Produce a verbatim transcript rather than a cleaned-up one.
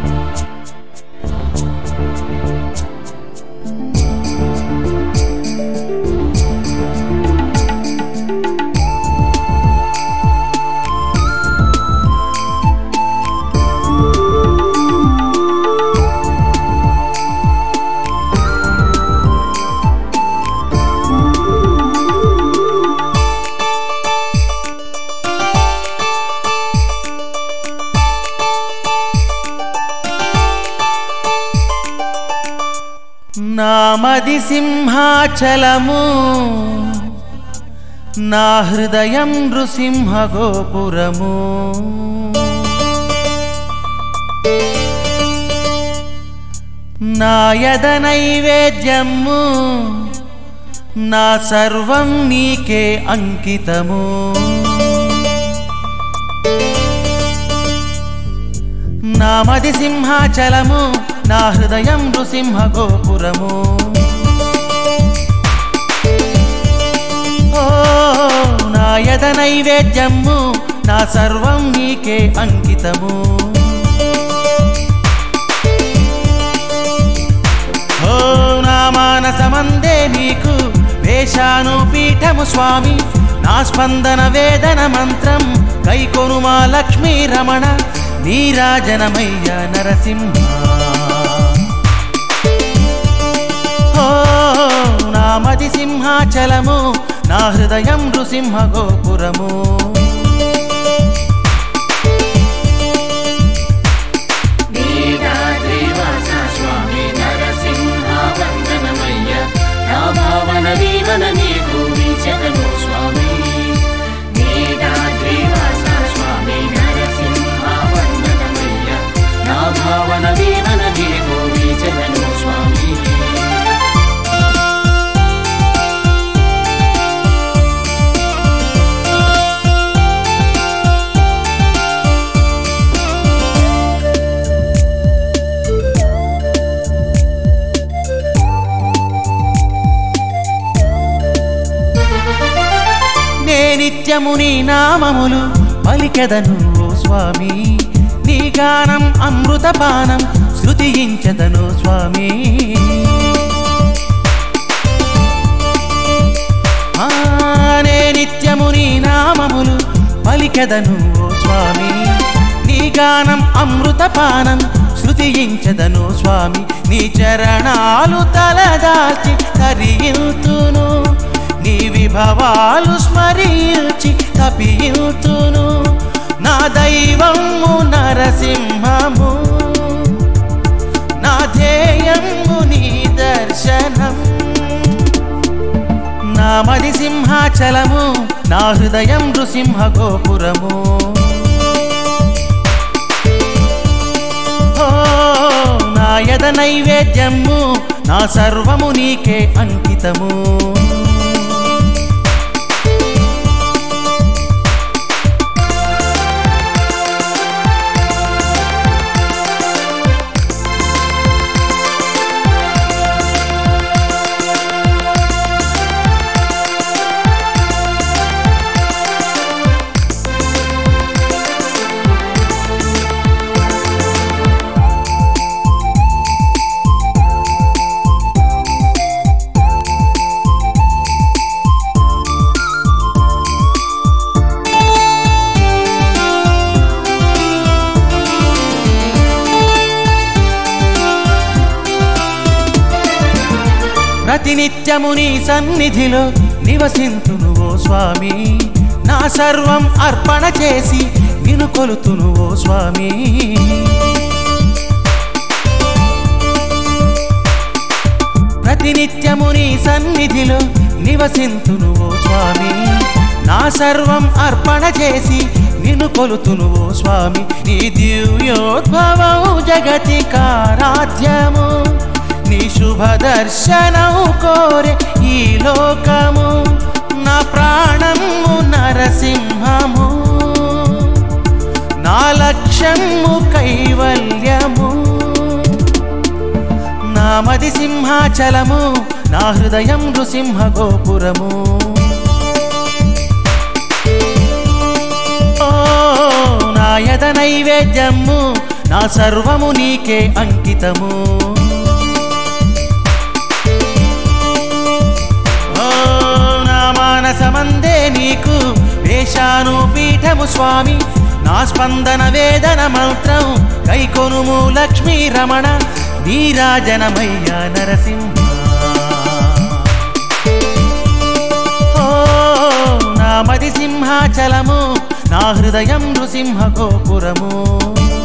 నామది సింహాచలము నా హృదయం నృసింహ గోపురము నా యద నైవేద్యము నా సర్వం నీకే అంకితము నామది సింహాచలము నా హృదయం నృసింహ గోపురము ఓ నా యద నైవేద్యము నా సర్వం నీకే అంకితము ఓ నా మానసమందే నీకు వేషాను పీఠము స్వామి నా స్పందన వేదన మంత్రం కైకొనుమా లక్ష్మీ రమణ నీరాజనమయ్య నరసింహ ఓ నామది సింహాచలము నా హృదయం నృసింహ గోపురము నీరాద్రివాస స్వామి నరసింహ వందనమయ్య నా భావన వీవన నీకు వీచకను స్వామి నీరాద్రివాస స్వామి నరసింహ వందనమయ్య నా భావన వీవన నీకు వీచకను స్వామి నిత్యము నీ నామములు పలికెదను ఓ స్వామి నీ గానం అమృతపానం శృతించెదను స్వామి నే నిత్యము నీ నామములు పలికెదను ఓ స్వామి నీ గానం అమృతపానం శృతించెదను స్వామి నీ చరణాలు తలదాల్చి తరియుతును నీ విభవాలు స్మరించి తపియుతును నా దైవము నరసింహము నా ధ్యేయము నీ దర్శనం నామది సింహాచలము నా హృదయం నృసింహ గోపురము ఓ నా యద నైవేద్యము నా సర్వము నీకే అంకితము ప్రతినిత్యము నీ సన్నిధిలో నివసింతును ఓ స్వామి నా సర్వం అర్పణ చేసి నిన్ను కొలుతును ఓ స్వామి ప్రతినిత్యము నీ సన్నిధిలో నివసింతును ఓ స్వామి నా సర్వం అర్పణ చేసి నిన్ను కొలుతును ఓ స్వామి నీ దివ్యోద్భవము జగతి కారాధ్యము నీ శుభ దర్శనం కోరే ఈ లోకము నా ప్రాణము నరసింహము నా లక్ష్యము కైవల్యము నామది సింహాచలము నా హృదయం నృసింహ గోపురము ఓ నా యద నైవేద్యము నా సర్వము నీకే అంకితము. ఓ నా మానసమందే నీకు వేశాను పీఠము స్వామి, నా స్పందన వేదన మంత్రం కైకొనుము లక్ష్మీ రమణ నీరాజనమయ్య నరసింహ. ఓ నా మది సింహాచలము, నా హృదయం నృసింహ గోపురము.